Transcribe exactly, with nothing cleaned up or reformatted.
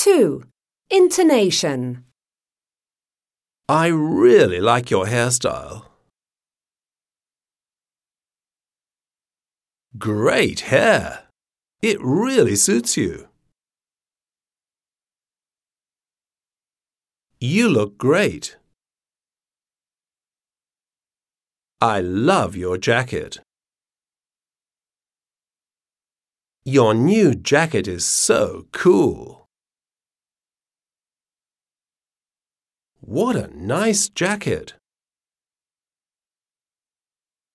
two. Intonation. I really like your hairstyle. Great hair. It really suits you. You look great. I love your jacket. Your new jacket is so cool. What a nice jacket.